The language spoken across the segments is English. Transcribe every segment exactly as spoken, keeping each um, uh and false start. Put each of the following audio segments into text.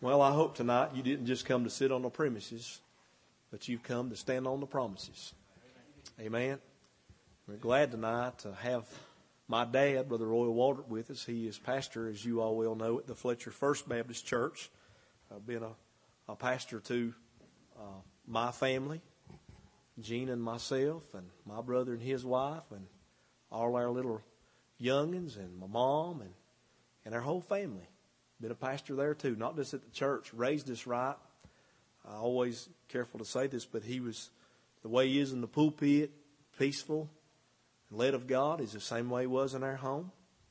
Well, I hope tonight you didn't just come to sit on the premises, but you've come to stand on the promises. Amen. We're glad tonight to have my dad, Brother Roy Waldrop, with us. He is pastor, as you all well know, at the Fletcher First Baptist Church. I've been a, a pastor to uh, my family, Gene and myself, and my brother and his wife, and all our little youngins, and my mom, and, and our whole family. Been a pastor there too, not just at the church. Raised us right. I always careful to say this, but he was the way he is in the pulpit, peaceful and led of God, is the same way he was in our home.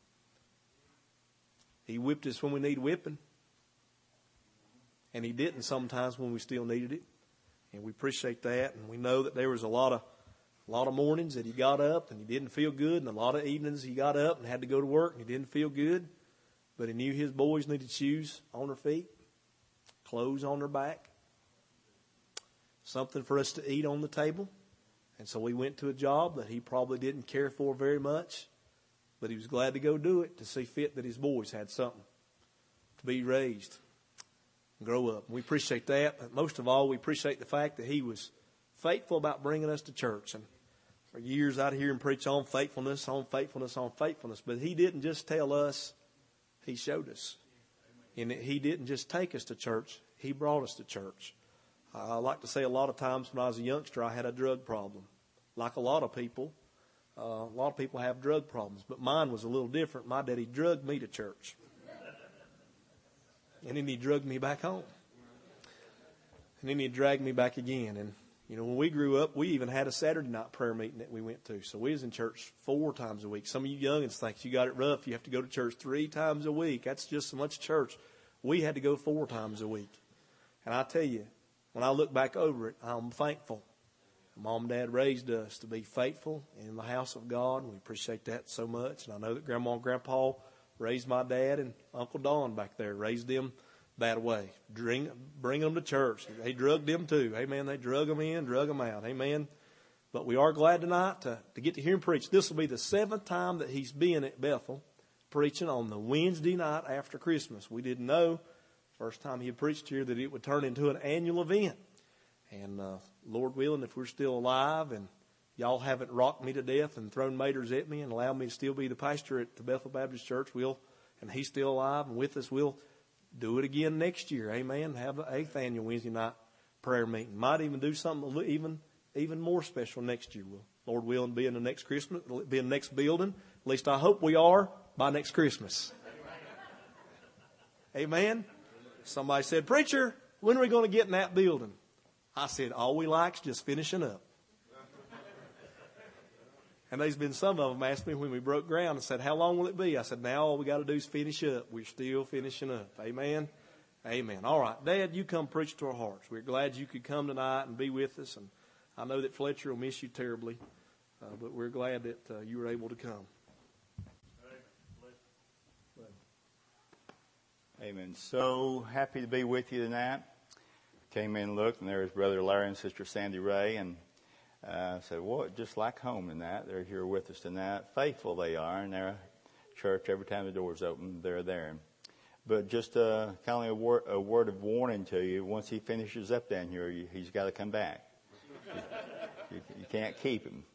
He whipped us when we needed whipping, and he didn't sometimes when we still needed it, and we appreciate that. And we know that there was a lot of a lot of mornings that he got up and he didn't feel good, and a lot of evenings he got up and had to go to work and he didn't feel good. But he knew his boys needed shoes on their feet, clothes on their back, something for us to eat on the table. And so we went to a job that he probably didn't care for very much, but he was glad to go do it to see fit that his boys had something to be raised and grow up. And we appreciate that. But most of all, we appreciate the fact that he was faithful about bringing us to church. And for years I'd hear him preach on faithfulness, on faithfulness, on faithfulness. But he didn't just tell us. He showed us. And he didn't just take us to church. He brought us to church. I like to say a lot of times when I was a youngster, I had a drug problem. Like a lot of people, uh, a lot of people have drug problems. But mine was a little different. My daddy drugged me to church. And then he drugged me back home. And then he dragged me back again. And, you know, when we grew up, we even had a Saturday night prayer meeting that we went to. So we was in church four times a week. Some of you youngins think you got it rough. You have to go to church three times a week. That's just so much church. We had to go four times a week. And I tell you, when I look back over it, I'm thankful. Mom and Dad raised us to be faithful in the house of God, and we appreciate that so much. And I know that Grandma and Grandpa raised my dad, and Uncle Don back there raised them that way. Bring, bring them to church. They drugged them too. Amen. They drug them in, drug them out. Amen. But we are glad tonight to, to get to hear him preach. This will be the seventh time that he's been at Bethel preaching on the Wednesday night after Christmas. We didn't know first time he had preached here that it would turn into an annual event. And uh, Lord willing, if we're still alive and y'all haven't rocked me to death and thrown maters at me and allowed me to still be the pastor at the Bethel Baptist Church, we'll, and he's still alive and with us, we'll do it again next year. Amen. Have the eighth annual Wednesday night prayer meeting. Might even do something even even more special next year. We'll, Lord willing, be in the next Christmas, be in the next building. At least I hope we are by next Christmas. Amen. Somebody said, "Preacher, when are we going to get in that building?" I said, "All we like's just finishing up." And there's been some of them asked me when we broke ground and said, "How long will it be?" I said, "Now all we got to do is finish up. We're still finishing up." Amen. Amen. All right. Dad, you come preach to our hearts. We're glad you could come tonight and be with us. And I know that Fletcher will miss you terribly, uh, but we're glad that uh, you were able to come. Amen. So happy to be with you tonight. Came in and looked, and there was Brother Larry and Sister Sandy Ray, and I uh, said, well, just like home in that. They're here with us tonight. Faithful they are, and they're at church every time the door's open. They're there. But just uh, kind of a, wor- a word of warning to you, once he finishes up down here, you, he's got to come back. you, you, you can't keep him.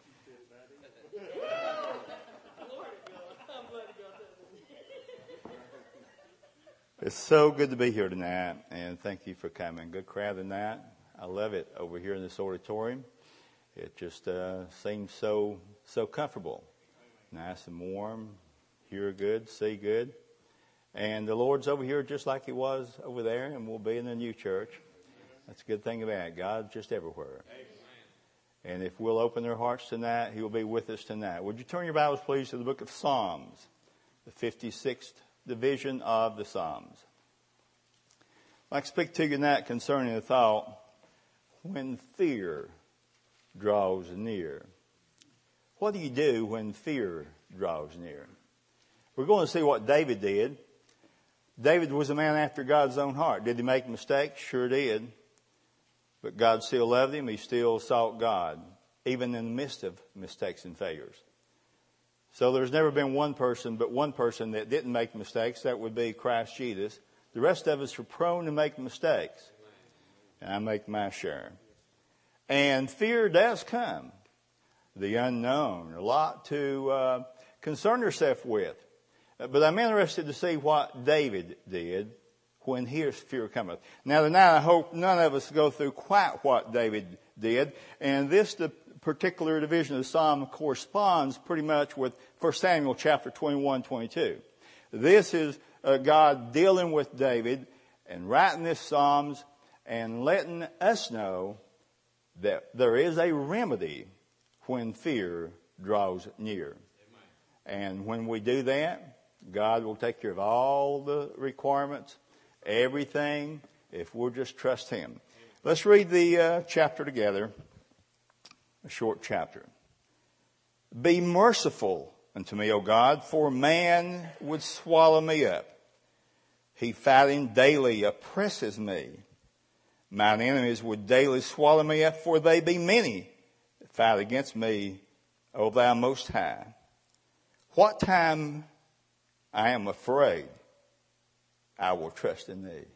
It's so good to be here tonight, and thank you for coming. Good crowd tonight. I love it over here in this auditorium. It just uh, seems so so comfortable, nice and warm, hear good, see good. And the Lord's over here just like he was over there, and we'll be in the new church. That's a good thing about it. God's just everywhere. And if we'll open our hearts tonight, he will be with us tonight. Would you turn your Bibles, please, to the book of Psalms, the fifty-sixth division of the Psalms. I'd like to speak to you tonight concerning the thought, when fear draws near. What do you do when fear draws near? We're going to see what David did. David was a man after God's own heart. Did he make mistakes? Sure did. But God still loved him. He still sought God, even in the midst of mistakes and failures. So there's never been one person, but one person that didn't make mistakes. That would be Christ Jesus. The rest of us are prone to make mistakes. And I make my share. And fear does come. The unknown. A lot to uh, concern yourself with. But I'm interested to see what David did when his fear cometh. Now tonight I hope none of us go through quite what David did. And this the particular division of the psalm corresponds pretty much with First Samuel chapter twenty-one, twenty-two. This is uh, God dealing with David and writing this psalms and letting us know that there is a remedy when fear draws near. Amen. And when we do that, God will take care of all the requirements, everything, if we'll just trust Him. Amen. Let's read the uh, chapter together, a short chapter. Be merciful unto me, O God, for man would swallow me up. He fighting daily oppresses me. Mine enemies would daily swallow me up, for they be many that fight against me, O thou most high. What time I am afraid, I will trust in thee.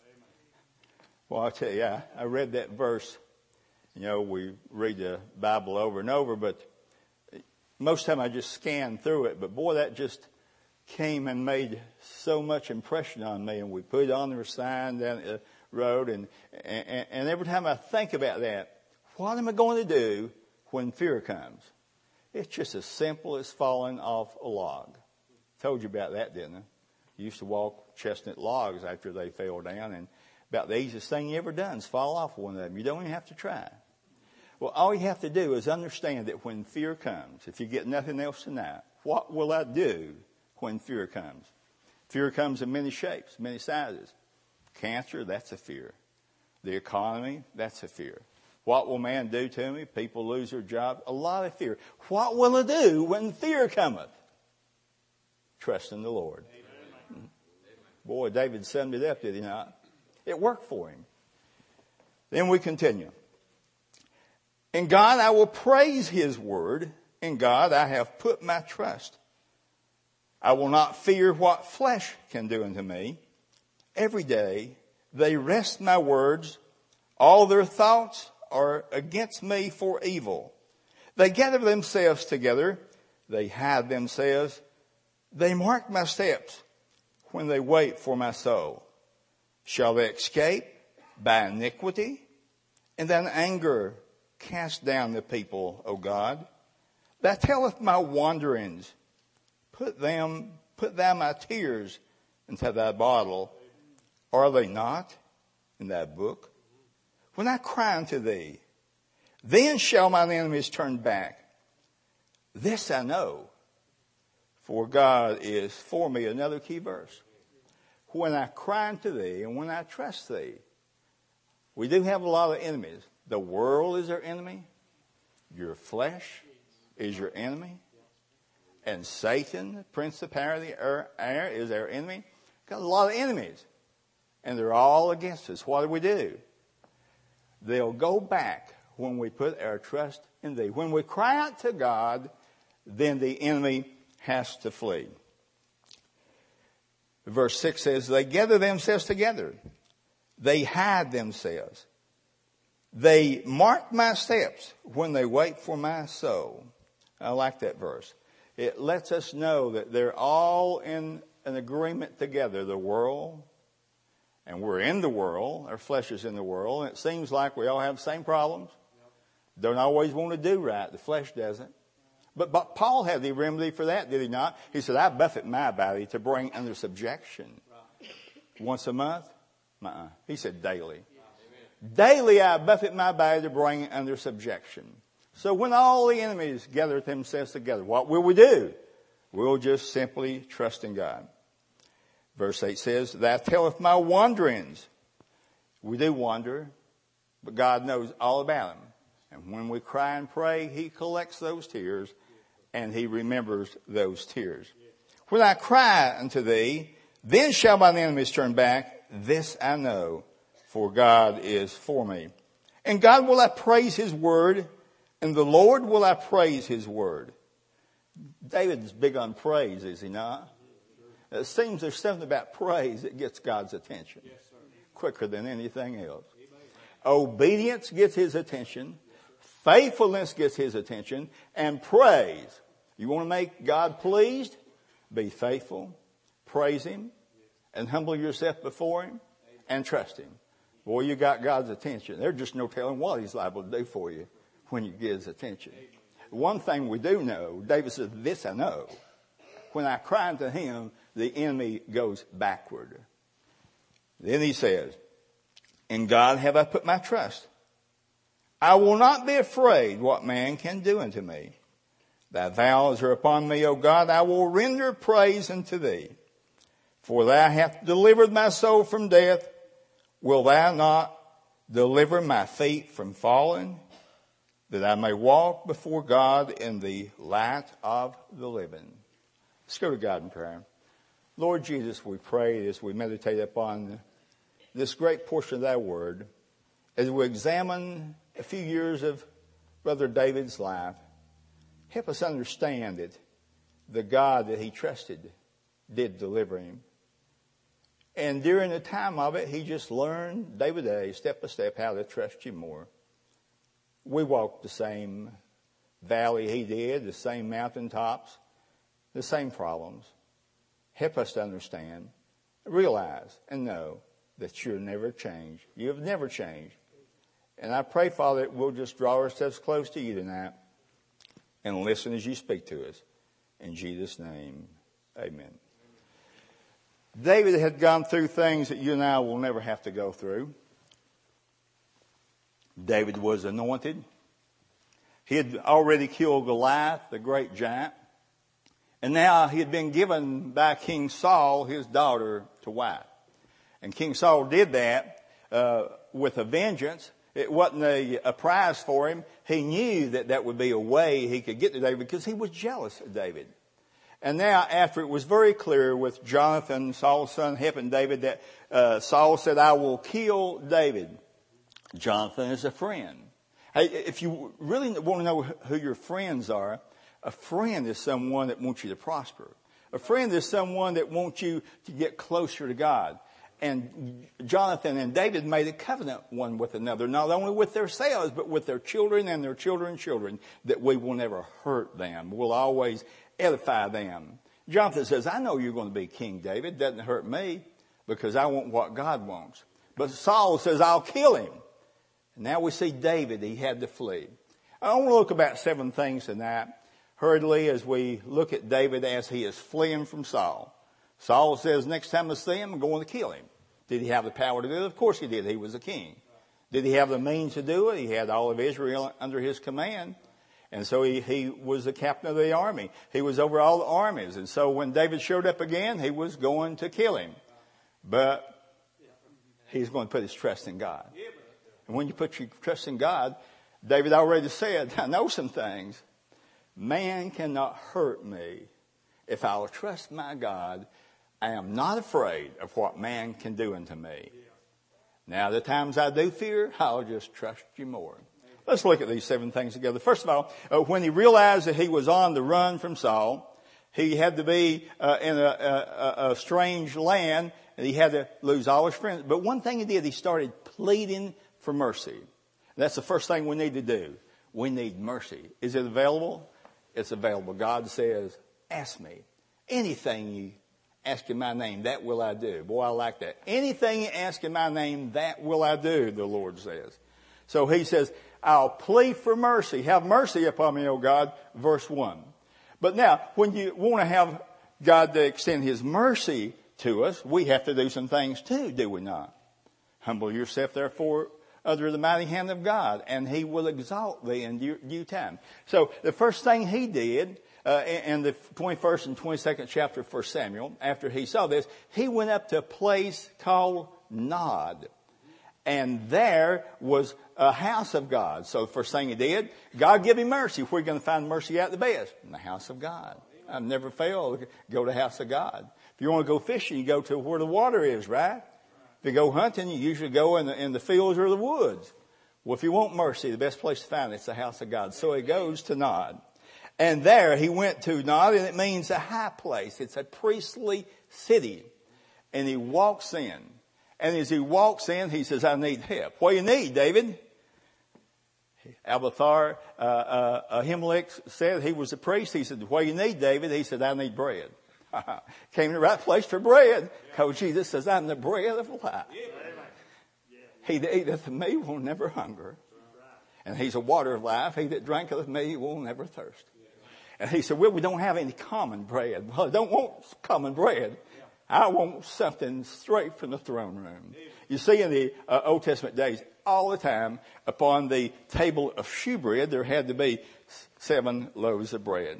Well, I'll tell you, I, I read that verse. You know, we read the Bible over and over, but most of the time I just scan through it. But boy, that just came and made so much impression on me. And we put it on the sign down the road. And, and, and every time I think about that, what am I going to do when fear comes? It's just as simple as falling off a log. Told you about that, didn't I? You used to walk chestnut logs after they fell down. And about the easiest thing you ever done is fall off one of them. You don't even have to try. Well, all you have to do is understand that when fear comes, if you get nothing else tonight, what will I do when fear comes? Fear comes in many shapes, many sizes. Cancer, that's a fear. The economy, that's a fear. What will man do to me? People lose their job. A lot of fear. What will I do when fear cometh? Trust in the Lord. Amen. Boy, David summed it up, did he not? It worked for him. Then we continue. In God I will praise His word. In God I have put my trust. I will not fear what flesh can do unto me. Every day they wrest my words. All their thoughts are against me for evil. They gather themselves together. They hide themselves. They mark my steps when they wait for my soul. Shall they escape by iniquity? And then anger cast down the people, O God. Thou telleth my wanderings. Put them, put thou my tears into thy bottle. Are they not in thy book? When I cry unto thee, then shall mine enemies turn back. This I know, for God is for me. Another key verse. When I cry unto thee and when I trust thee. We do have a lot of enemies. The world is our enemy. Your flesh is your enemy. And Satan, the prince of power of the air, is our enemy. Got a lot of enemies. And they're all against us. What do we do? They'll go back when we put our trust in thee. When we cry out to God, then the enemy has to flee. Verse six says, they gather themselves together. They hide themselves. They mark my steps when they wait for my soul. I like that verse. It lets us know that they're all in an agreement together. The world, and we're in the world. Our flesh is in the world. And it seems like we all have the same problems. Don't always want to do right. The flesh doesn't. But, but Paul had the remedy for that, did he not? He said, I buffet my body to bring under subjection. Once a month? Uh-uh. He said daily. Daily I buffet my body to bring it under subjection. So when all the enemies gather themselves together, what will we do? We'll just simply trust in God. Verse eight says, Thou telleth my wanderings. We do wander, but God knows all about them. And when we cry and pray, He collects those tears and He remembers those tears. When I cry unto thee, then shall mine enemies turn back. This I know, for God is for me. And God will I praise His word, and the Lord will I praise His word. David's big on praise, is he not? It seems there's something about praise that gets God's attention quicker than anything else. Obedience gets his attention. Faithfulness gets his attention. And praise. You want to make God pleased? Be faithful. Praise him. And humble yourself before him. And trust him. Boy, you got God's attention. There's just no telling what he's liable to do for you when you get his attention. One thing we do know, David says, this I know. When I cry unto him, the enemy goes backward. Then he says, in God have I put my trust. I will not be afraid what man can do unto me. Thy vows are upon me, O God. I will render praise unto thee. For thou hast delivered my soul from death. Will thou not deliver my feet from falling, that I may walk before God in the light of the living? Let's go to God in prayer. Lord Jesus, we pray as we meditate upon this great portion of thy word, as we examine a few years of Brother David's life, help us understand that the God that he trusted did deliver him. And during the time of it, he just learned day by day, step by step, how to trust you more. We walked the same valley he did, the same mountaintops, the same problems. Help us to understand, realize, and know that you're never changed. You have never changed. And I pray, Father, that we'll just draw ourselves close to you tonight and listen as you speak to us. In Jesus' name, amen. David had gone through things that you and I will never have to go through. David was anointed. He had already killed Goliath, the great giant. And now he had been given by King Saul his daughter to wife. And King Saul did that uh, with a vengeance. It wasn't a, a prize for him. He knew that that would be a way he could get to David because he was jealous of David. And now after it was very clear with Jonathan, Saul's son, helping David, that uh, Saul said, I will kill David. Jonathan is a friend. Hey, if you really want to know who your friends are, a friend is someone that wants you to prosper. A friend is someone that wants you to get closer to God. And Jonathan and David made a covenant one with another, not only with themselves, but with their children and their children's children, that we will never hurt them. We'll always edify them. Jonathan says, I know you're going to be King David. Doesn't hurt me because I want what God wants. But Saul says, I'll kill him. And now we see David, he had to flee. I want to look about seven things tonight, hurriedly, as we look at David as he is fleeing from Saul. Saul says, next time I see him, I'm going to kill him. Did he have the power to do it? Of course he did. He was a king. Did he have the means to do it? He had all of Israel under his command. And so he, he was the captain of the army. He was over all the armies. And so when David showed up again, he was going to kill him. But he's going to put his trust in God. And when you put your trust in God, David already said, I know some things. Man cannot hurt me if I will trust my God. I am not afraid of what man can do unto me. Now, the times I do fear, I'll just trust you more. Let's look at these seven things together. First of all, uh, when he realized that he was on the run from Saul, he had to be uh, in a, a, a strange land, and he had to lose all his friends. But one thing he did, he started pleading for mercy. That's the first thing we need to do. We need mercy. Is it available? It's available. God says, ask me. Anything you ask in my name, that will I do. Boy, I like that. Anything you ask in my name, that will I do, the Lord says. So he says, I'll plead for mercy. Have mercy upon me, O God, verse one. But now, when you want to have God to extend his mercy to us, we have to do some things too, do we not? Humble yourself, therefore, under the mighty hand of God, and he will exalt thee in due, due time. So the first thing he did, uh, in the twenty-first and twenty-second chapter of First Samuel, after he saw this, he went up to a place called Nod. And there was a house of God. So the first thing he did, God give him mercy. Where are you going to find mercy at the best? In the house of God. I've never failed. Go to the house of God. If you want to go fishing, you go to where the water is, right? If you go hunting, you usually go in the, in the fields or the woods. Well, if you want mercy, the best place to find it is the house of God. So he goes to Nod. And there he went to Nod, and it means a high place. It's a priestly city. And he walks in. And as he walks in, he says, I need help. What do you need, David? Abiathar, uh, uh, Ahimelech said, he was a priest. He said, what do you need, David? He said, I need bread. Came to the right place for bread. Because Jesus says, I'm the bread of life. He that eateth of me will never hunger. And he's a water of life. He that drinketh of me will never thirst. And he said, well, we don't have any common bread. Well, I don't want common bread. I want something straight from the throne room. You see, in the uh, Old Testament days, all the time, upon the table of shewbread, there had to be seven loaves of bread.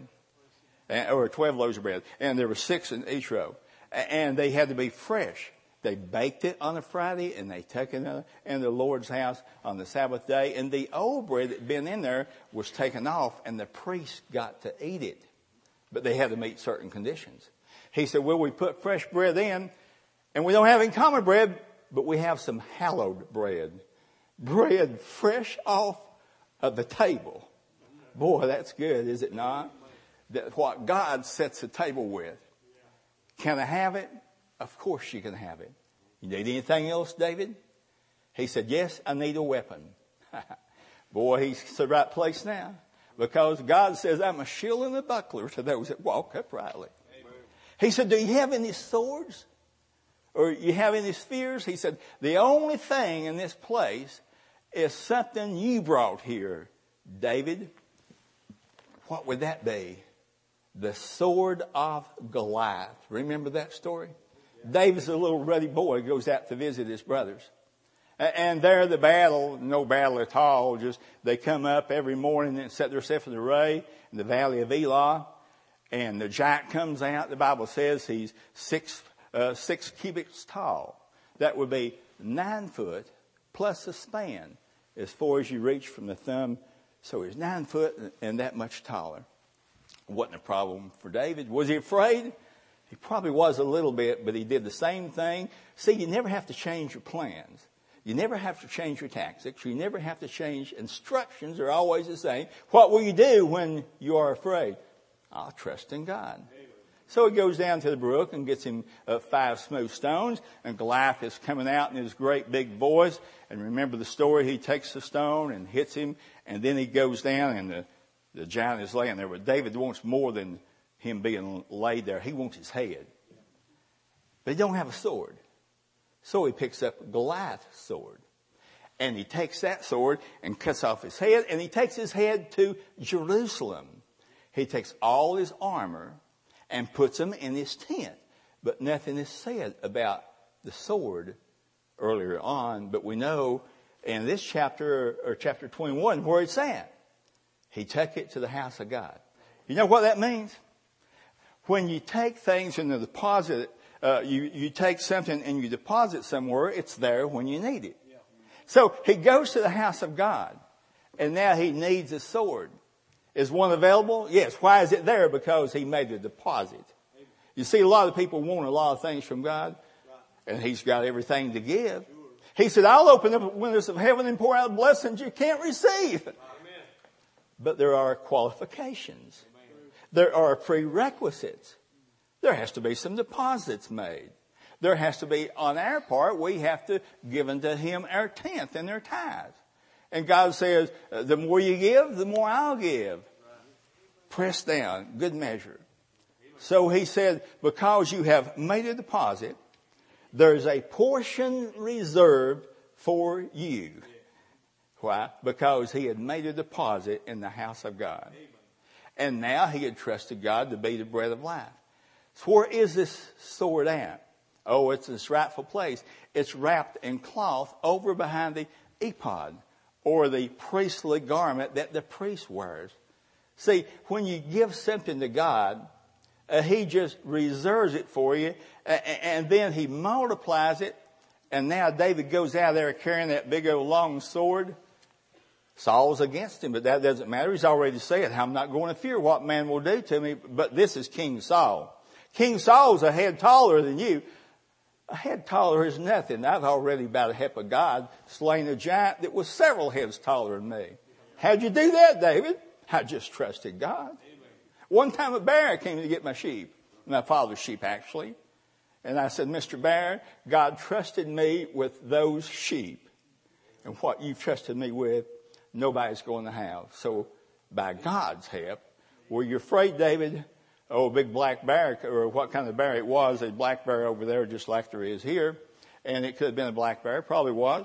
Or twelve loaves of bread. And there were six in each row. And they had to be fresh. They baked it on a Friday and they took it in the Lord's house on the Sabbath day. And the old bread that had been in there was taken off and the priest got to eat it. But they had to meet certain conditions. He said, well, we put fresh bread in and we don't have any common bread, but we have some hallowed bread. Bread fresh off of the table. Boy, that's good, is it not? That what God sets the table with. Can I have it? Of course you can have it. You need anything else, David? He said, yes, I need a weapon. Boy, he's the right place now. Because God says, I'm a shield and a buckler to those that walk uprightly. Amen. He said, do you have any swords? Or you have any spears? He said, the only thing in this place is something you brought here, David. What would that be? The sword of Goliath. Remember that story? David's a little ruddy boy, goes out to visit his brothers. And there the battle, no battle at all, just they come up every morning and set themselves in the array in the valley of Elah. And the giant comes out. The Bible says he's six, uh, six cubits tall. That would be nine foot plus a span as far as you reach from the thumb. So he's nine foot and that much taller. Wasn't a problem for David. Was he afraid? He probably was a little bit, but he did the same thing. See, you never have to change your plans. You never have to change your tactics. You never have to change instructions. They're always the same. What will you do when you are afraid? I'll trust in God. So he goes down to the brook and gets him uh, five smooth stones. And Goliath is coming out in his great big voice. And remember the story. He takes the stone and hits him. And then he goes down and the, the giant is laying there. But David wants more than him being laid there. He wants his head. But he don't have a sword. So he picks up Goliath's sword. And he takes that sword and cuts off his head. And he takes his head to Jerusalem. He takes all his armor and puts them in his tent. But nothing is said about the sword earlier on. But we know in this chapter, or chapter twenty-one, where it's at. He took it to the house of God. You know what that means? When you take things in the deposit, uh, you, you take something and you deposit somewhere, it's there when you need it. Yeah. So he goes to the house of God, and now he needs a sword. Is one available? Yes. Why is it there? Because he made a deposit. You see, a lot of people want a lot of things from God, and he's got everything to give. He said, I'll open up the windows of heaven and pour out blessings you can't receive. Amen. But there are qualifications. There are prerequisites. There has to be some deposits made. There has to be, on our part, we have to give unto him our tenth and our tithe. And God says, the more you give, the more I'll give. Press down, good measure. So he said, because you have made a deposit, there's a portion reserved for you. Why? Because he had made a deposit in the house of God. And now he had trusted God to be the bread of life. So where is this sword at? Oh, it's in its rightful place. It's wrapped in cloth over behind the ephod, or the priestly garment that the priest wears. See, when you give something to God, uh, he just reserves it for you, uh, and then he multiplies it. And now David goes out there carrying that big old long sword. Saul's against him, but that doesn't matter. He's already said, I'm not going to fear what man will do to me. But this is King Saul. King Saul's a head taller than you. A head taller is nothing. I've already, by the help of God, slain a giant that was several heads taller than me. How'd you do that, David? I just trusted God. One time a bear came to get my sheep, my father's sheep actually. And I said, Mister Barrett, God trusted me with those sheep. And what you've trusted me with, nobody's going to have. So by God's help, were you afraid, David? Oh, a big black bear, or what kind of bear it was, a black bear over there just like there is here. And it could have been a black bear, probably was.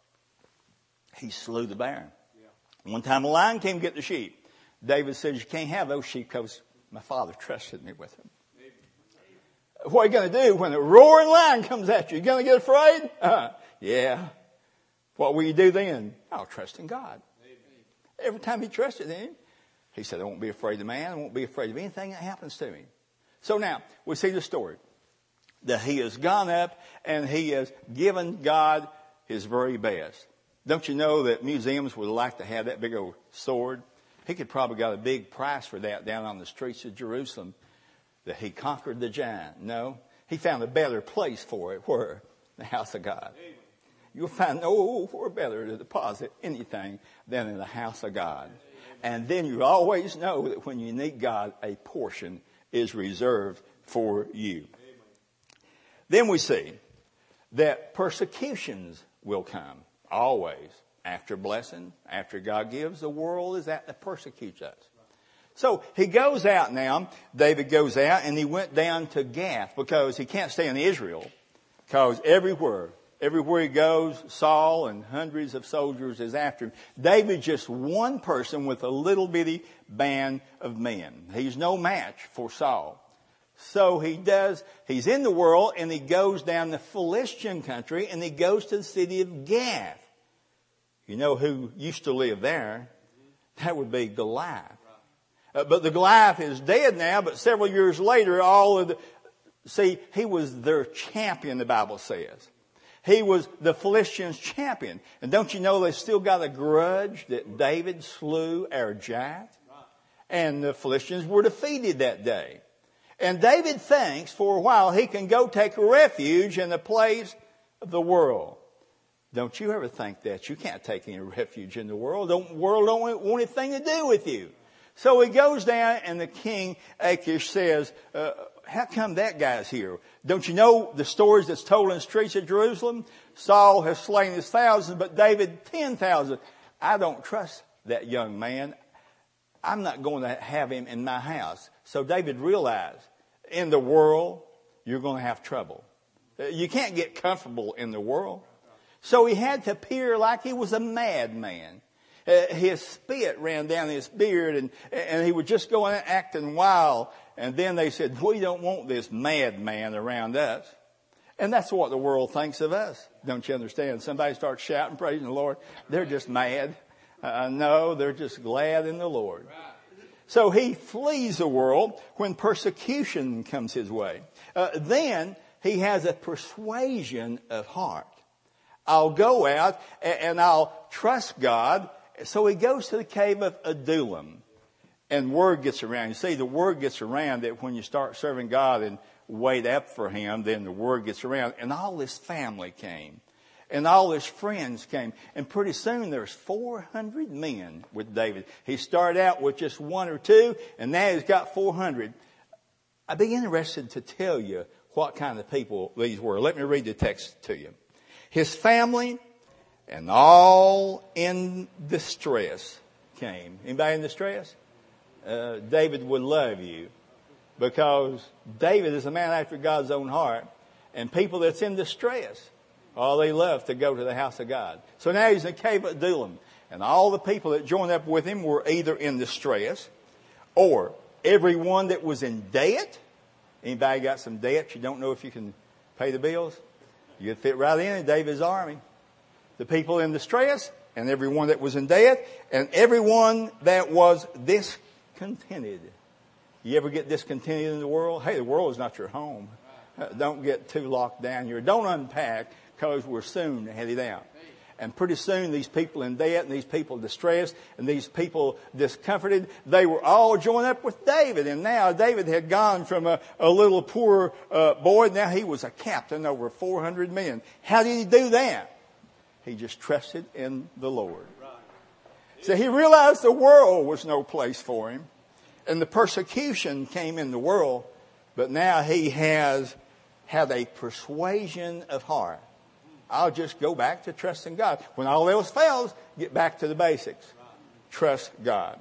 He slew the bear. Yeah. One time a lion came to get the sheep. David says, you can't have those sheep because my father trusted me with them. What are you going to do when a roaring lion comes at you? You going to get afraid? Uh, yeah. What will you do then? I'll trust in God. Amen. Every time he trusted in him, he said, I won't be afraid of man. I won't be afraid of anything that happens to me. So now, we see the story. That he has gone up and he has given God his very best. Don't you know that museums would like to have that big old sword? He could probably got a big price for that down on the streets of Jerusalem. That he conquered the giant. No, he found a better place for it. Where? The house of God. You'll find nowhere better to deposit anything than in the house of God. And then you always know that when you need God, a portion is reserved for you. Then we see that persecutions will come. Always. After blessing, after God gives, the world is apt to persecute us. So he goes out now, David goes out and he went down to Gath because he can't stay in Israel. Because everywhere, everywhere he goes, Saul and hundreds of soldiers is after him. David's just one person with a little bitty band of men. He's no match for Saul. So he does, he's in the world and he goes down the Philistine country and he goes to the city of Gath. You know who used to live there? That would be Goliath. Uh, but the Goliath is dead now, but several years later, all of the, see, he was their champion, the Bible says. He was the Philistines' champion. And don't you know they still got a grudge that David slew our giant? And the Philistines were defeated that day. And David thinks for a while he can go take refuge in the place of the world. Don't you ever think that? You can't take any refuge in the world. The world don't want anything to do with you. So he goes down and the king Achish says, uh, how come that guy's here? Don't you know the stories that's told in the streets of Jerusalem? Saul has slain his thousands, but David ten thousand. I don't trust that young man. I'm not going to have him in my house. So David realized in the world, you're going to have trouble. You can't get comfortable in the world. So he had to appear like he was a madman. Uh, his spit ran down his beard and, and he would just go in acting wild. And then they said, we don't want this madman around us. And that's what the world thinks of us. Don't you understand? Somebody starts shouting, praising the Lord. They're just mad. Uh, no, they're just glad in the Lord. So he flees the world when persecution comes his way. Uh, then he has a persuasion of heart. I'll go out and I'll trust God. So he goes to the cave of Adullam. And word gets around. You see, the word gets around that when you start serving God and wait up for him, then the word gets around. And all his family came. And all his friends came. And pretty soon there's four hundred men with David. He started out with just one or two, and now he's got four hundred. I'd be interested to tell you what kind of people these were. Let me read the text to you. His family and all in distress came. Anybody in distress? Uh, David would love you because David is a man after God's own heart, and people that's in distress, oh, they love to go to the house of God. So now he's in the cave of Adullam, and all the people that joined up with him were either in distress or everyone that was in debt. Anybody got some debt? You don't know if you can pay the bills? You'd fit right in in David's army. The people in distress and everyone that was in debt and everyone that was discontented. You ever get discontented in the world? Hey, the world is not your home. Uh, don't get too locked down here. Don't unpack because we're soon headed out. And pretty soon these people in debt and these people distressed and these people discomforted, they were all joined up with David. And now David had gone from a, a little poor uh, boy. Now he was a captain over four hundred men. How did he do that? He just trusted in the Lord. So he realized the world was no place for him. And the persecution came in the world. But now he has had a persuasion of heart. I'll just go back to trusting God. When all else fails, get back to the basics. Trust God.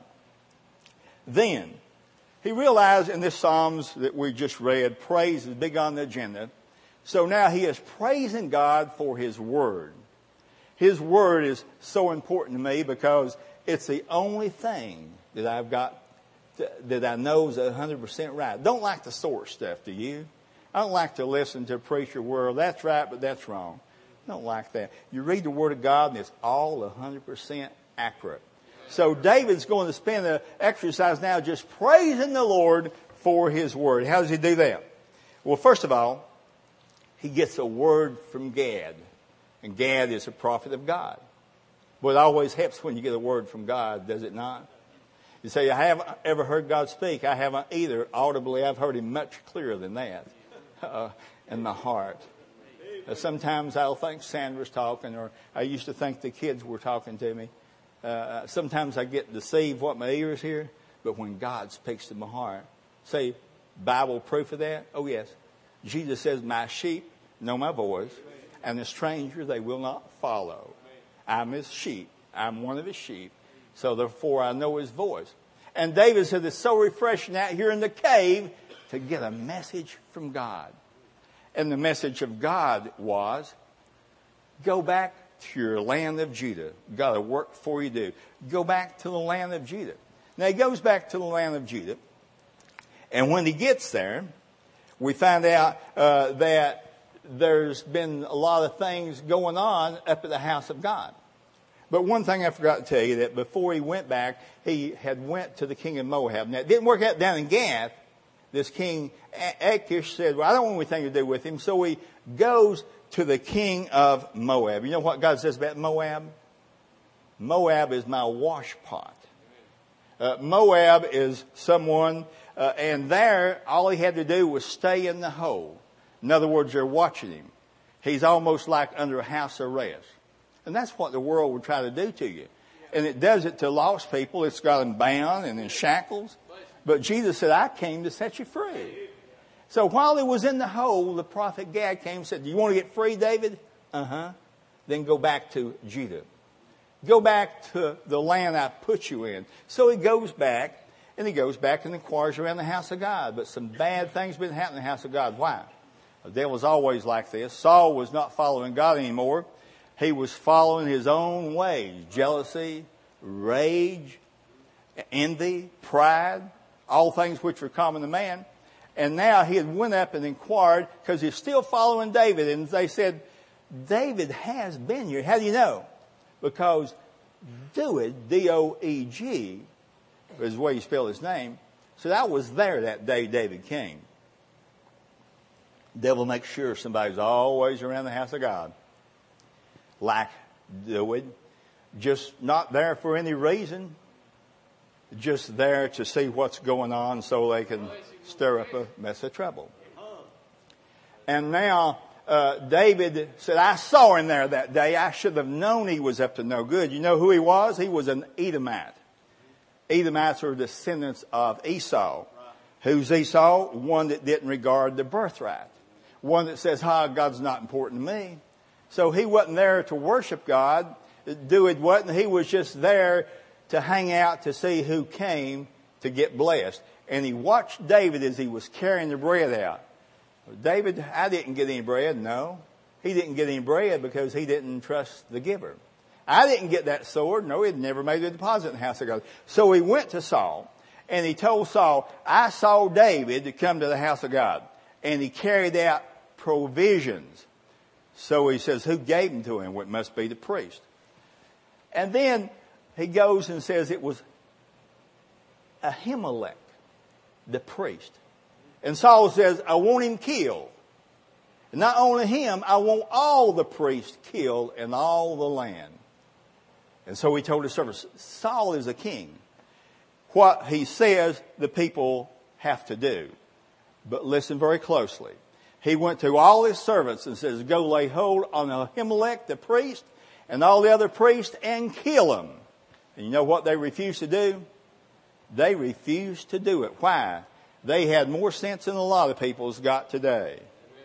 Then, he realized in this Psalms that we just read, praise is big on the agenda. So now he is praising God for His Word. His Word is so important to me because it's the only thing that I've got to, that I know is one hundred percent right. Don't like the source stuff, do you? I don't like to listen to a preacher where that's right, but that's wrong. I don't like that. You read the Word of God and it's all one hundred percent accurate. So David's going to spend the exercise now just praising the Lord for His Word. How does he do that? Well, first of all, he gets a word from Gad. And Gad is a prophet of God. But it always helps when you get a word from God, does it not? You say, I haven't ever heard God speak. I haven't either. Audibly, I've heard Him much clearer than that uh, in my heart. Uh, sometimes I'll think Sandra's talking, or I used to think the kids were talking to me. Uh, sometimes I get deceived what my ears hear. But when God speaks to my heart, say, Bible proof of that? Oh, yes. Jesus says, my sheep know my voice, and the stranger they will not follow. I'm His sheep. I'm one of His sheep. So therefore I know His voice. And David said it's so refreshing out here in the cave to get a message from God. And the message of God was, go back to your land of Judah. Got a work for you to do. Go back to the land of Judah. Now he goes back to the land of Judah. And when he gets there, we find out uh, that there's been a lot of things going on up at the house of God. But one thing I forgot to tell you, that before he went back, he had went to the king of Moab. Now, it didn't work out down in Gath. This king Achish said, well, I don't want anything to do with him. So he goes to the king of Moab. You know what God says about Moab? Moab is my wash pot. Uh, Moab is someone, uh, and there, all he had to do was stay in the hole. In other words, they're watching him. He's almost like under house arrest. And that's what the world would try to do to you. And it does it to lost people. It's got them bound and in shackles. But Jesus said, I came to set you free. So while he was in the hole, the prophet Gad came and said, do you want to get free, David? Uh-huh. Then go back to Judah. Go back to the land I put you in. So he goes back, and he goes back and inquires around the house of God. But some bad things been happening in the house of God. Why? The devil's always like this. Saul was not following God anymore. He was following his own ways. Jealousy, rage, envy, pride, all things which were common to man. And now he had went up and inquired because he's still following David. And they said, David has been here. How do you know? Because Doeg, D O E G, is the way you spell his name, said, I was there that day David came. The devil makes sure somebody's always around the house of God. Like Doeg, just not there for any reason, just there to see what's going on so they can stir up a mess of trouble. And now uh, David said, I saw him there that day. I should have known he was up to no good. You know who he was? He was an Edomite. Edomites are descendants of Esau. Who's Esau? One that didn't regard the birthright. One that says, ah, God's not important to me. So he wasn't there to worship God. Doeg wasn't. He was just there to hang out to see who came to get blessed. And he watched David as he was carrying the bread out. David, I didn't get any bread. No. He didn't get any bread because he didn't trust the giver. I didn't get that sword. No, he'd never made a deposit in the house of God. So he went to Saul and he told Saul, I saw David to come to the house of God. And he carried out provisions. So he says, who gave them to him? Well, it must be the priest. And then he goes and says it was Ahimelech, the priest. And Saul says, I want him killed. And not only him, I want all the priests killed in all the land. And so he told his servants, Saul is a king. What he says, the people have to do. But listen very closely. He went to all his servants and says, go lay hold on Ahimelech, the priest, and all the other priests and kill them. And you know what they refused to do? They refused to do it. Why? They had more sense than a lot of people's got today.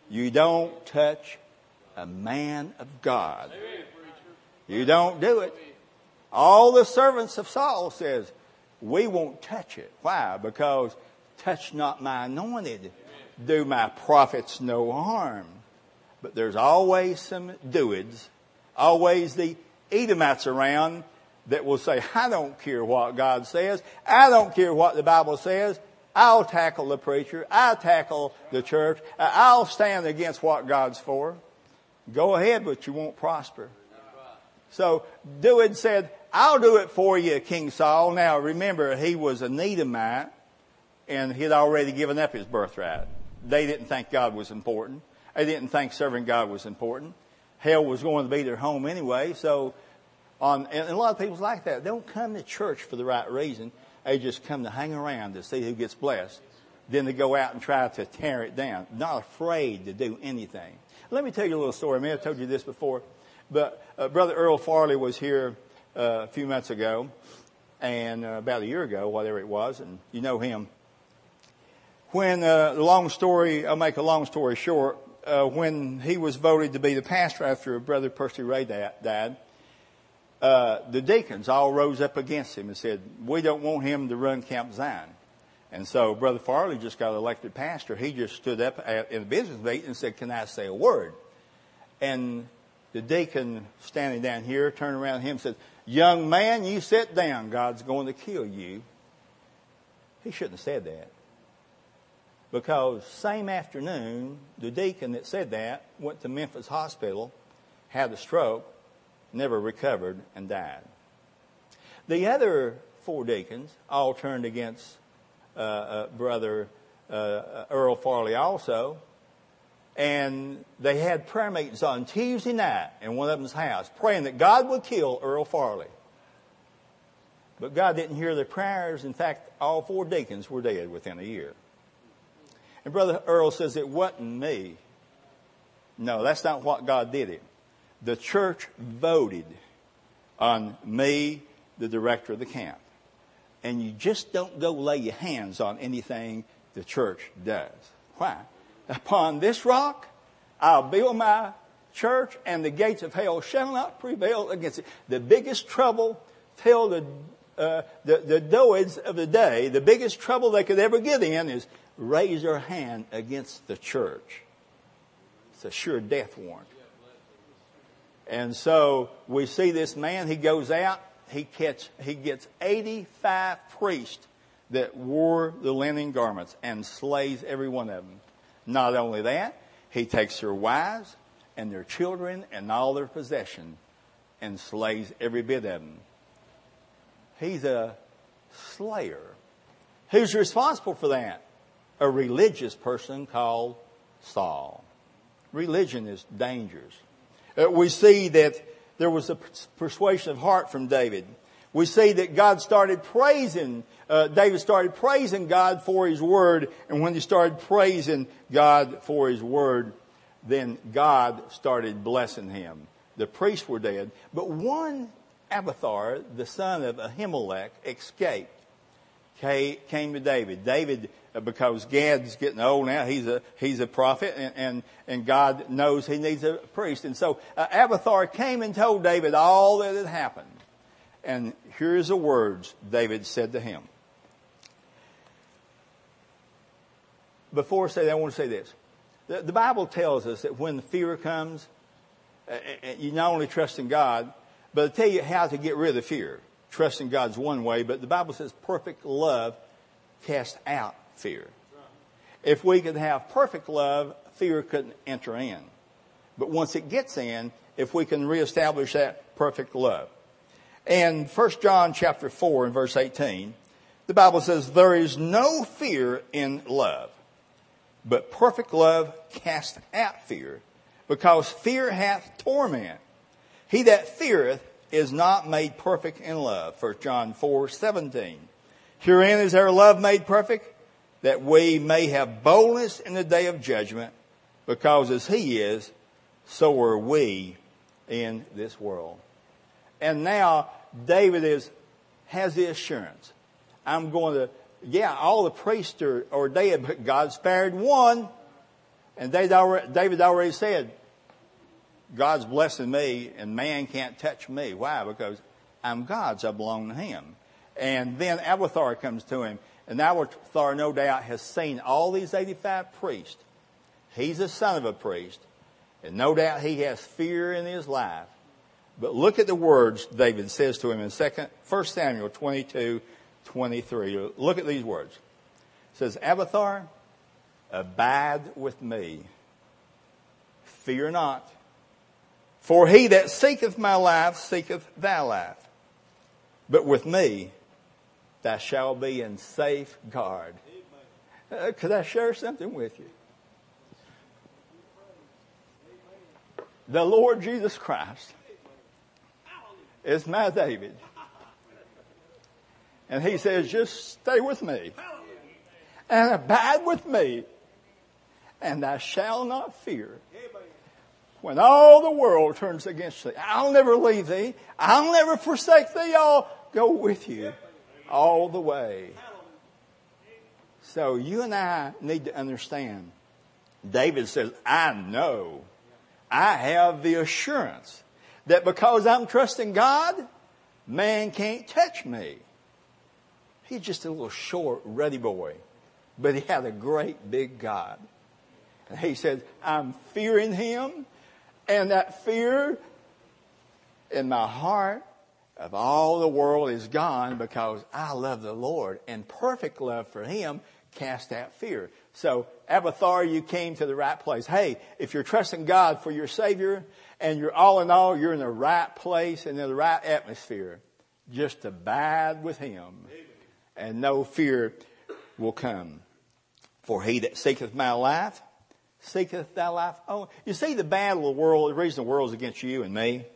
You don't touch a man of God. You don't do it. All the servants of Saul says, we won't touch it. Why? Because touch not my anointed, do my prophets no harm. But there's always some doids, always the Edomites around that will say, I don't care what God says. I don't care what the Bible says. I'll tackle the preacher. I'll tackle the church. I'll stand against what God's for. Go ahead, but you won't prosper. So Doeg said, I'll do it for you, King Saul. Now remember, he was an Edomite and he'd already given up his birthright. They didn't think God was important. They didn't think serving God was important. Hell was going to be their home anyway. So on, and a lot of people's like that. They don't come to church for the right reason. They just come to hang around to see who gets blessed. Then they go out and try to tear it down. Not afraid to do anything. Let me tell you a little story. I may have told you this before. But uh, Brother Earl Farley was here uh, a few months ago. And uh, about a year ago, whatever it was. And you know him. When, uh, the long story, I'll make a long story short. Uh, when he was voted to be the pastor after Brother Percy Ray died, uh, the deacons all rose up against him and said, we don't want him to run Camp Zion. And so Brother Farley just got elected pastor. He just stood up at, in a business meeting and said, can I say a word? And the deacon standing down here turned around to him and said, young man, you sit down. God's going to kill you. He shouldn't have said that. Because same afternoon, the deacon that said that went to Memphis Hospital, had a stroke, never recovered, and died. The other four deacons all turned against uh, uh, Brother uh, Earl Farley also. And they had prayer meetings on Tuesday night in one of them's house, praying that God would kill Earl Farley. But God didn't hear their prayers. In fact, all four deacons were dead within a year. And Brother Earl says, it wasn't me. No, that's not what God did it. The church voted on me, the director of the camp. And you just don't go lay your hands on anything the church does. Why? Upon this rock, I'll build my church, and the gates of hell shall not prevail against it. The biggest trouble, tell the, uh, the, the Doeds of the day, the biggest trouble they could ever get in is raise their hand against the church. It's a sure death warrant. And so we see this man, he goes out, he catch, he gets eighty-five priests that wore the linen garments and slays every one of them. Not only that, he takes their wives and their children and all their possession and slays every bit of them. He's a slayer. Who's responsible for that? A religious person called Saul. Religion is dangerous. Uh, we see that there was a persuasion of heart from David. We see that God started praising, uh, David started praising God for His Word. And when he started praising God for His Word, then God started blessing him. The priests were dead. But one, Abiathar, the son of Ahimelech, escaped. Came to David. David, because Gad's getting old now, he's a he's a prophet, and and, and God knows he needs a priest. And so uh, Abiathar came and told David all that had happened. And here's the words David said to him. Before I say that, I want to say this. The, the Bible tells us that when the fear comes, uh, you not only trust in God, but I tell you how to get rid of the fear. Trusting God's one way, but the Bible says perfect love casts out fear. If we could have perfect love, fear couldn't enter in. But once it gets in, if we can reestablish that perfect love. And First John chapter four and verse eighteen, the Bible says, there is no fear in love, but perfect love casts out fear, because fear hath torment. He that feareth is not made perfect in love. First John four seventeen. Herein is our love made perfect, that we may have boldness in the day of judgment, because as He is, so are we in this world. And now David is has the assurance. I'm going to, yeah, all the priests are, are dead, but God spared one. And David already, David already said, God's blessing me and man can't touch me. Why? Because I'm God's. I belong to him. And then Abiathar comes to him. And Abiathar, no doubt, has seen all these eighty-five priests. He's the son of a priest. And no doubt he has fear in his life. But look at the words David says to him in First Samuel twenty-two twenty-three. Look at these words. It says, Abiathar, abide with me. Fear not. For he that seeketh my life seeketh thy life. But with me thou shalt be in safe guard. Uh, could I share something with you? The Lord Jesus Christ is my David. And he says, just stay with me. And abide with me. And I shall not fear. When all the world turns against thee, I'll never leave thee. I'll never forsake thee. I'll go with you all the way. So you and I need to understand. David says, I know. I have the assurance that because I'm trusting God, man can't touch me. He's just a little short, ruddy boy. But he had a great big God. And he said, I'm fearing him. And that fear in my heart of all the world is gone because I love the Lord. And perfect love for him casts out fear. So, Abiathar, you came to the right place. Hey, if you're trusting God for your Savior and you're all in all, you're in the right place and in the right atmosphere. Just abide with him. And no fear will come. For he that seeketh my life seeketh thy life only. You see the battle of the world, the reason the world is against you and me.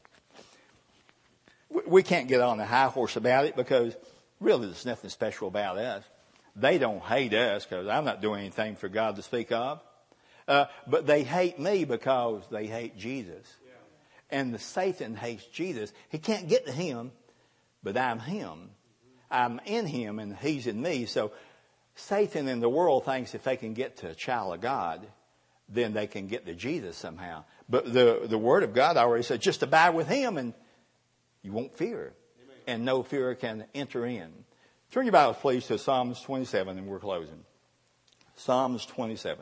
We can't get on the high horse about it because really there's nothing special about us. They don't hate us because I'm not doing anything for God to speak of. Uh, but they hate me because they hate Jesus. And the Satan hates Jesus. He can't get to him, but I'm him. I'm in him and he's in me. So Satan and the world thinks if they can get to a child of God, then they can get to Jesus somehow. But the, the Word of God already said, just abide with him and you won't fear. Amen. And no fear can enter in. Turn your Bibles, please, to Psalms twenty-seven, and we're closing. Psalms twenty-seven.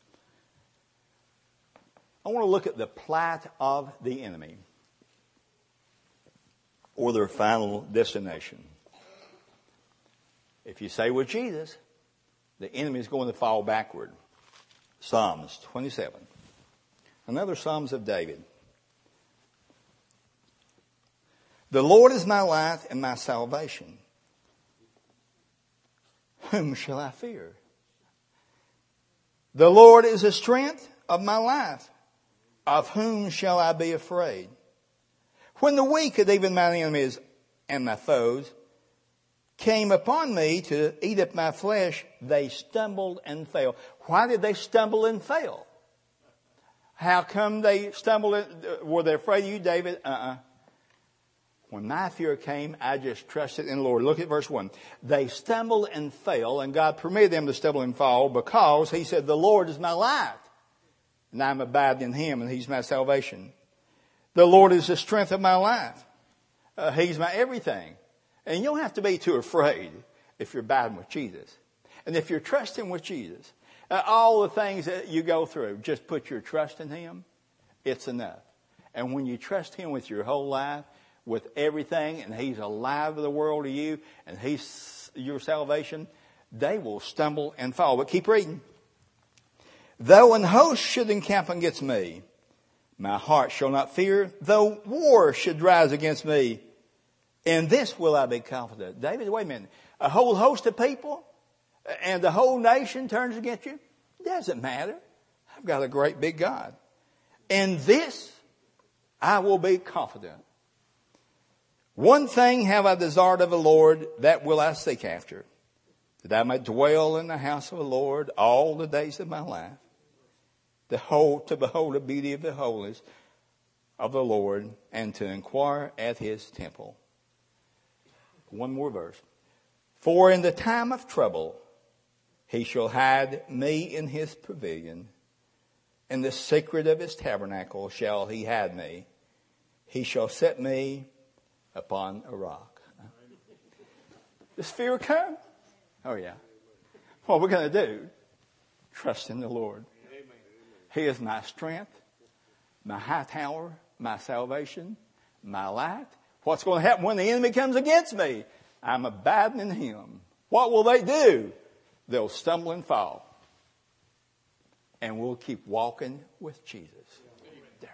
I want to look at the plight of the enemy, or their final destination. If you say with Jesus, the enemy is going to fall backward. Psalms twenty-seven. Another Psalms of David. The Lord is my light and my salvation. Whom shall I fear? The Lord is the strength of my life. Of whom shall I be afraid? When the wicked, even mine enemies and my foes, came upon me to eat up my flesh, they stumbled and fell. Why did they stumble and fail? How come they stumbled? And, were they afraid of you, David? Uh-uh. When my fear came, I just trusted in the Lord. Look at verse one. They stumbled and fell, and God permitted them to stumble and fall because he said, the Lord is my light, and I'm abiding in him, and he's my salvation. The Lord is the strength of my life. Uh, he's my everything. And you don't have to be too afraid if you're abiding with Jesus. And if you're trusting with Jesus, uh, all the things that you go through, just put your trust in him. It's enough. And when you trust him with your whole life, with everything, and he's alive to the world to you, and he's your salvation, they will stumble and fall. But keep reading. Though an host should encamp against me, my heart shall not fear. Though war should rise against me, in this will I be confident. David, wait a minute. A whole host of people and the whole nation turns against you? Doesn't matter. I've got a great big God. In this I will be confident. One thing have I desired of the Lord, that will I seek after, that I may dwell in the house of the Lord all the days of my life, to, hold, to behold the beauty of the holiness of the Lord, and to inquire at his temple. One more verse. For in the time of trouble he shall hide me in his pavilion. In the secret of his tabernacle shall he hide me. He shall set me upon a rock. Does fear come? Oh, yeah. What we're going to do, trust in the Lord. He is my strength, my high tower, my salvation, my light. What's going to happen when the enemy comes against me? I'm abiding in him. What will they do? They'll stumble and fall. And we'll keep walking with Jesus. Darren.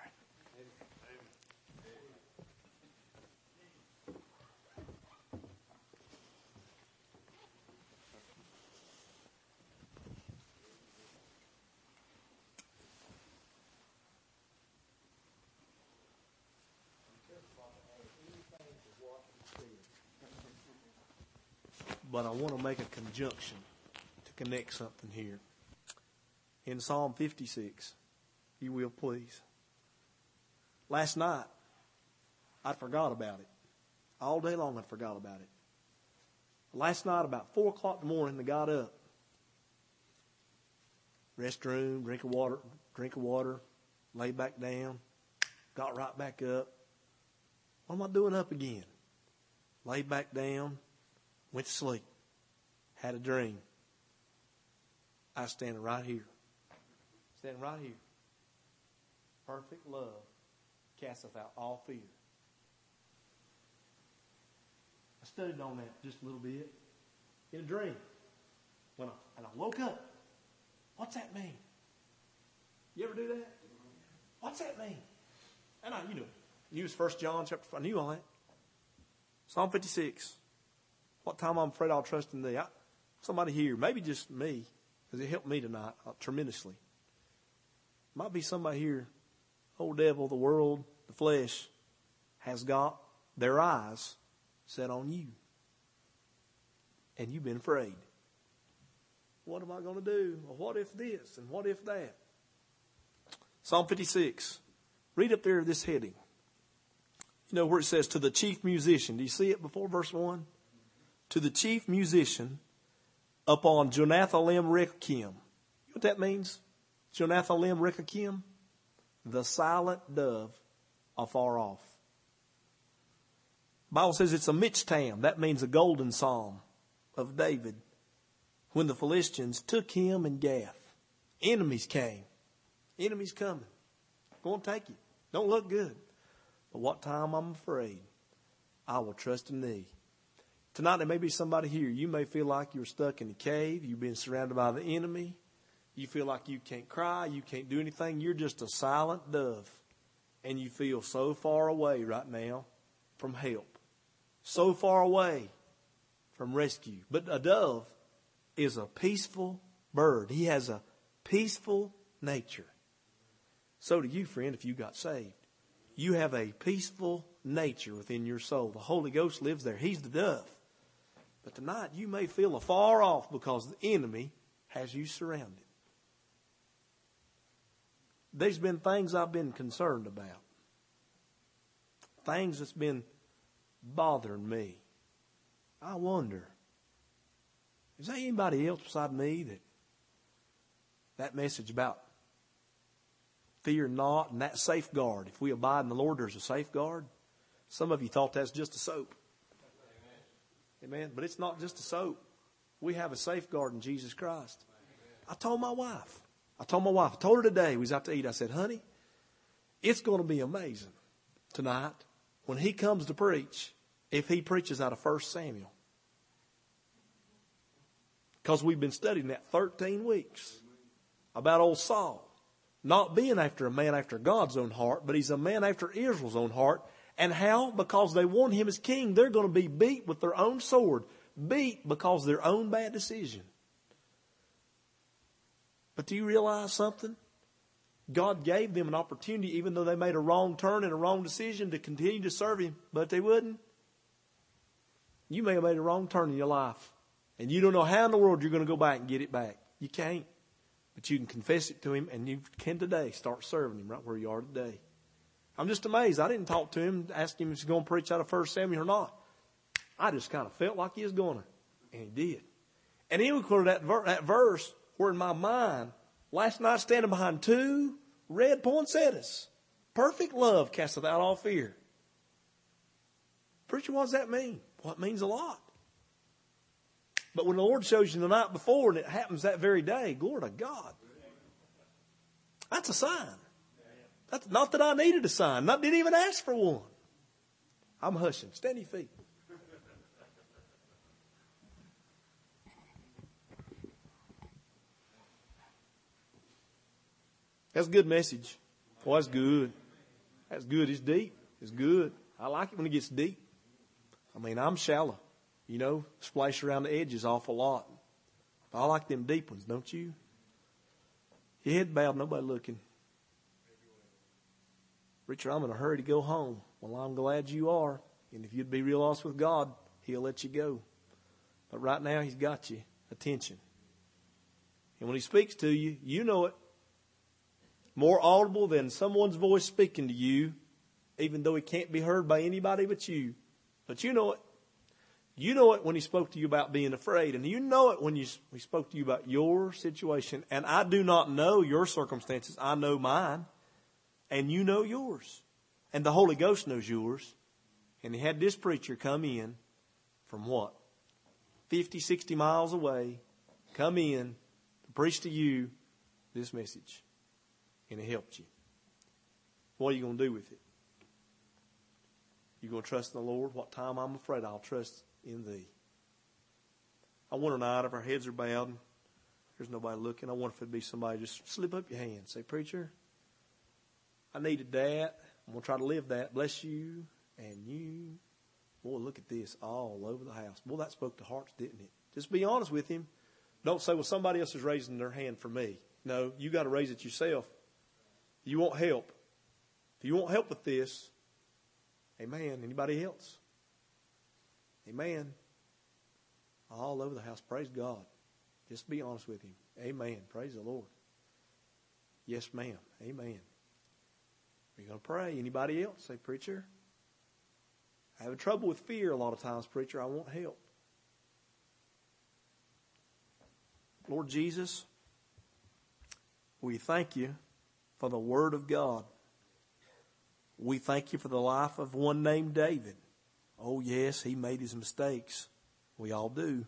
But I want to make a conjunction to connect something here. In Psalm fifty-six, if you will, please. Last night, I forgot about it. All day long, I forgot about it. Last night, about four o'clock in the morning, I got up. Restroom, drink of water, drink of water, lay back down, got right back up. What am I doing up again? Lay back down, went to sleep, had a dream. I was standing right here. Standing right here. Perfect love casteth out all fear. I studied on that just a little bit in a dream. When I, and I woke up. What's that mean? You ever do that? What's that mean? And I, you know, knew it's First John chapter five. I knew all that. Psalm fifty-six. What time I'm afraid I'll trust in thee. I, somebody here, maybe just me, because it helped me tonight uh, tremendously. Might be somebody here, old devil, the world, the flesh, has got their eyes set on you. And you've been afraid. What am I going to do? Well, what if this and what if that? Psalm fifty-six. Read up there this heading. You know where it says, to the chief musician. Do you see it before verse one? To the chief musician upon Jonathan Rekakim. You know what that means? Jonathan Rekakim? The silent dove afar off. The Bible says it's a michtam. That means a golden psalm of David. When the Philistines took him in Gath. Enemies came. Enemies coming. Going to take you. Don't look good. But what time I'm afraid, I will trust in thee. Tonight there may be somebody here. You may feel like you're stuck in a cave. You've been surrounded by the enemy. You feel like you can't cry. You can't do anything. You're just a silent dove. And you feel so far away right now from help. So far away from rescue. But a dove is a peaceful bird. He has a peaceful nature. So do you, friend, if you got saved. You have a peaceful nature within your soul. The Holy Ghost lives there. He's the dove. But tonight you may feel afar off because the enemy has you surrounded. There's been things I've been concerned about. Things that's been bothering me. I wonder, is there anybody else beside me that that message about fear not and that safeguard, if we abide in the Lord, there's a safeguard? Some of you thought that's just a soap. Amen. Amen. But it's not just a soap. We have a safeguard in Jesus Christ. I told my wife, I told my wife, I told her today, we was out to eat, I said, honey, it's going to be amazing tonight when he comes to preach, if he preaches out of First Samuel. Because we've been studying that thirteen weeks about old Saul. Not being after a man after God's own heart, but he's a man after Israel's own heart. And how? Because they want him as king, they're going to be beat with their own sword. Beat because of their own bad decision. But do you realize something? God gave them an opportunity, even though they made a wrong turn and a wrong decision, to continue to serve him. But they wouldn't. You may have made a wrong turn in your life. And you don't know how in the world you're going to go back and get it back. You can't. But you can confess it to him, and you can today start serving him right where you are today. I'm just amazed. I didn't talk to him, ask him if he's going to preach out of First Samuel or not. I just kind of felt like he was going to. And he did. And then we quoted that, ver- that verse where in my mind, Last night standing behind two red poinsettias. Perfect love casteth out all fear. Preacher, what does that mean? Well, it means a lot. But when the Lord shows you the night before and it happens that very day, glory to God. That's a sign. That's not that I needed a sign. Not didn't even ask for one. I'm hushing. Stand your feet. That's a good message. Oh, that's good. That's good. It's deep. It's good. I like it when it gets deep. I mean, I'm shallow. You know, splash around the edges awful lot. I like them deep ones, don't you? Your head bowed, nobody looking. Richard, I'm in a hurry to go home. Well, I'm glad you are. And if you'd be real honest with God, He'll let you go. But right now, He's got you. Attention. And when He speaks to you, you know it. More audible than someone's voice speaking to you, even though it can't be heard by anybody but you. But you know it. You know it when He spoke to you about being afraid. And you know it when you, He spoke to you about your situation. And I do not know your circumstances. I know mine. And you know yours. And the Holy Ghost knows yours. And He had this preacher come in from what? fifty, sixty miles away. Come in to preach to you this message. And it helped you. What are you going to do with it? You going to trust in the Lord? What time I'm afraid I'll trust in Thee. I wonder tonight if our heads are bowed. There's nobody looking. I wonder if it'd be somebody just slip up your hand. Say, preacher, I needed that. I'm going to try to live that. Bless you and you. Boy, look at this all over the house. Boy, that spoke to hearts, didn't it? Just be honest with Him. Don't say, well, somebody else is raising their hand for me. No, you got to raise it yourself. You want help. If you want help with this, amen. Anybody else? Amen. All over the house. Praise God. Just be honest with Him. Amen. Praise the Lord. Yes, ma'am. Amen. Are you going to pray? Anybody else? Say, preacher, I have trouble with fear a lot of times, preacher. I want help. Lord Jesus, we thank You for the Word of God. We thank You for the life of one named David. Oh, yes, he made his mistakes. We all do.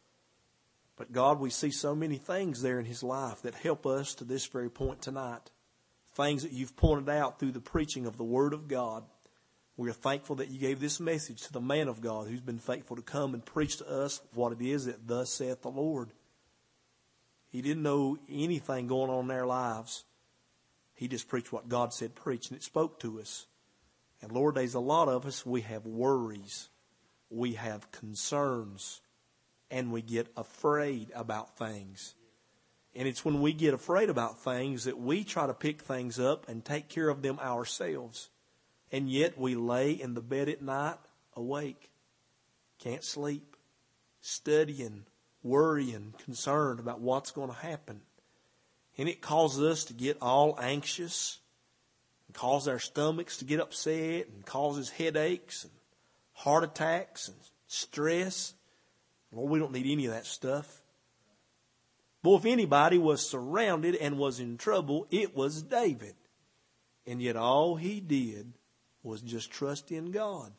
But God, we see so many things there in his life that help us to this very point tonight. Things that You've pointed out through the preaching of the Word of God. We are thankful that You gave this message to the man of God who's been faithful to come and preach to us what it is that thus saith the Lord. He didn't know anything going on in their lives. He just preached what God said preach, and it spoke to us. And Lord, there's a lot of us, we have worries, we have concerns, and we get afraid about things. And it's when we get afraid about things that we try to pick things up and take care of them ourselves. And yet we lay in the bed at night awake, can't sleep, studying, worrying, concerned about what's going to happen. And it causes us to get all anxious, and cause our stomachs to get upset, and causes headaches and heart attacks and stress. Lord, we don't need any of that stuff. Boy, if anybody was surrounded and was in trouble, it was David. And yet all he did was just trust in God.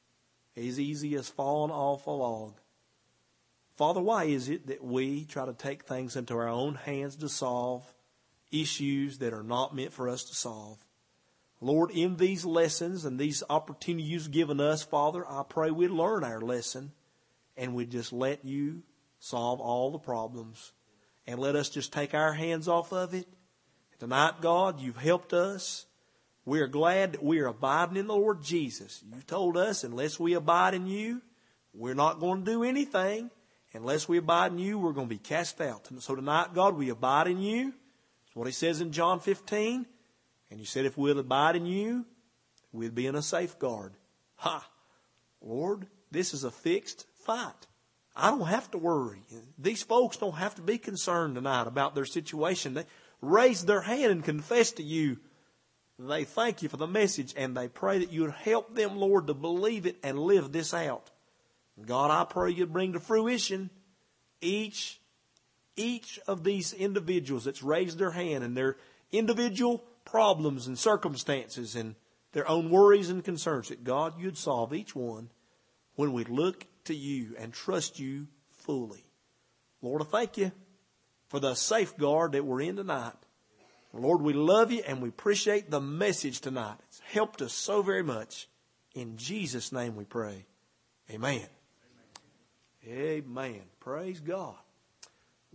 As easy as falling off a log. Father, why is it that we try to take things into our own hands to solve issues that are not meant for us to solve? Lord, in these lessons and these opportunities You've given us, Father, I pray we'd learn our lesson and we'd just let You solve all the problems. And let us just take our hands off of it. Tonight, God, You've helped us. We are glad that we are abiding in the Lord Jesus. You told us unless we abide in You, we're not going to do anything. Unless we abide in You, we're going to be cast out. So tonight, God, we abide in You. That's what He says in John fifteen. And You said if we'll abide in You, we'll be in a safeguard. Ha! Lord, this is a fixed fight. I don't have to worry. These folks don't have to be concerned tonight about their situation. They raise their hand and confess to You. They thank You for the message and they pray that You would help them, Lord, to believe it and live this out. God, I pray You'd bring to fruition each each of these individuals that's raised their hand and their individual problems and circumstances and their own worries and concerns, that God, you'd solve each one when we look to you and trust you fully. Lord, I thank you for the safeguard that we're in tonight. Lord, we love you and we appreciate the message tonight. It's helped us so very much. In Jesus' name we pray. Amen. Amen. Amen. Praise God.